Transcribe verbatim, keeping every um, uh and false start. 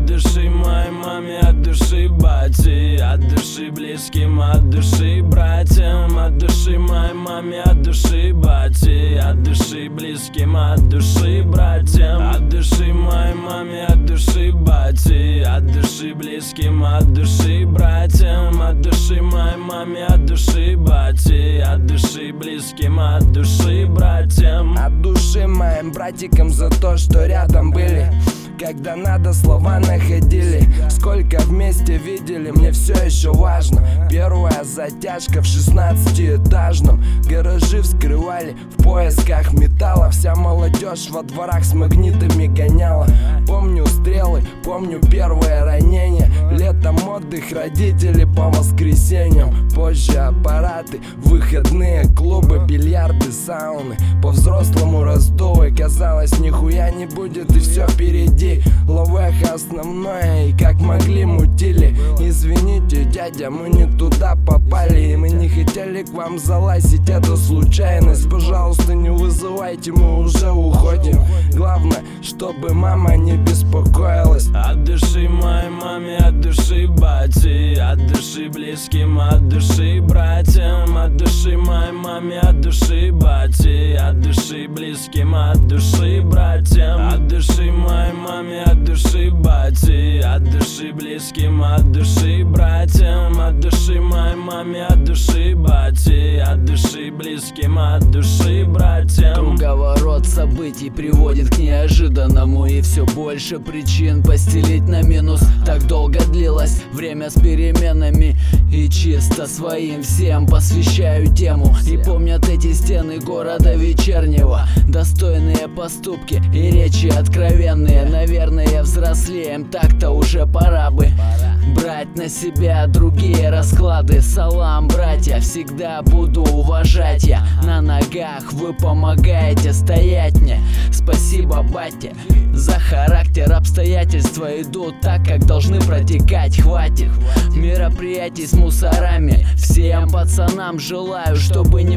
От души моей маме, от души бате, от души близким, от души братьям. От души моей маме, от души бате, от души близким, от души братьям. От души моей маме, от души бате, от души близким, от души братьям. От души моей маме, от души бате, от души близким, от души братьям. От души моим братикам за то, что рядом были, когда надо, слова находили. Сколько вместе видели, мне все еще важно. Первая затяжка в шестнадцатиэтажном. Гаражи вскрывали в поисках металла. Вся молодежь во дворах с магнитами гоняла. Помню стрелы, помню первое ранение. Летом отдых, родители по воскресеньям. Позже аппараты, выходные клубы, бильярды, сауны. По-взрослому раздувы, казалось, нихуя не будет и все впереди. Ловех основное, и как могли мутили. Извините, дядя, мы не туда попали, и мы не хотели к вам залазить, это случайность. Пожалуйста, не вызывайте, мы уже уходим. Главное, чтобы мама не беспокоилась. От души моей маме, от души бате, от души близким, от души братьям. От души моей маме, от души бате, от души близким, от души братьям. От души моей маме, от души бате, от души близким, от души братьям. От души моей маме, от души бате, от души близким, от души братьям. Круговорот событий приводит к неожиданному, и все больше причин постелить на минус. Так долго длилось время с переменами, и чисто своим всем посвящаю тему. И помнят эти стены города вечернего, достойные поступки и речи откровенные. Наверное, взрослеем, так-то уже пора бы брать на себя другие расклады. Салам, братья, всегда буду уважать я. На ногах вы помогаете стоять мне. Спасибо, батя, за характер. Обстоятельства идут так, как должны протекать. Хватит мероприятий с мусорами. Всем пацанам желаю, чтобы не